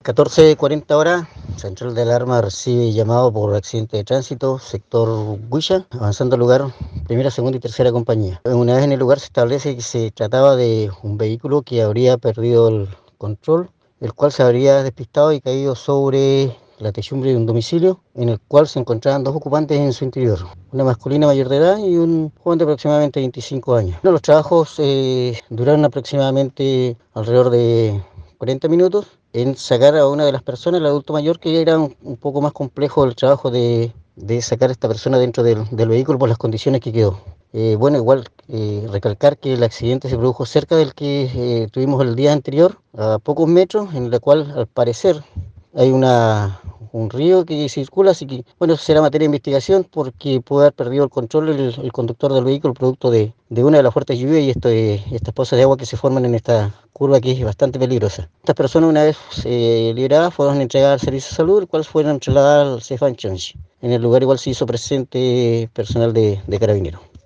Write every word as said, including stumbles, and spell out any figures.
catorce cuarenta horas, Central de Alarma recibe llamado por accidente de tránsito, sector Huilla, avanzando al lugar primera, segunda y tercera compañía. Una vez en el lugar se establece que se trataba de un vehículo que habría perdido el control, el cual se habría despistado y caído sobre la techumbre de un domicilio en el cual se encontraban dos ocupantes en su interior, una masculina mayor de edad y un joven de aproximadamente veinticinco años. Bueno, los trabajos eh, duraron aproximadamente alrededor de cuarenta minutos en sacar a una de las personas, el adulto mayor, que era un, un poco más complejo el trabajo de, de sacar a esta persona dentro del, del vehículo por las condiciones que quedó. Eh, bueno, igual eh, recalcar que el accidente se produjo cerca del que eh, tuvimos el día anterior, a pocos metros, en la cual al parecer hay una, un río que circula, así que bueno, eso será materia de investigación porque puede haber perdido el control el, el conductor del vehículo producto de, de una de las fuertes lluvias y esto, eh, estas pozas de agua que se forman en esta curva que es bastante peligrosa. Estas personas, una vez eh, liberadas, fueron entregadas al servicio de salud, el cual fueron trasladadas al Cefam Chanchi. En el lugar igual se hizo presente personal de, de carabineros.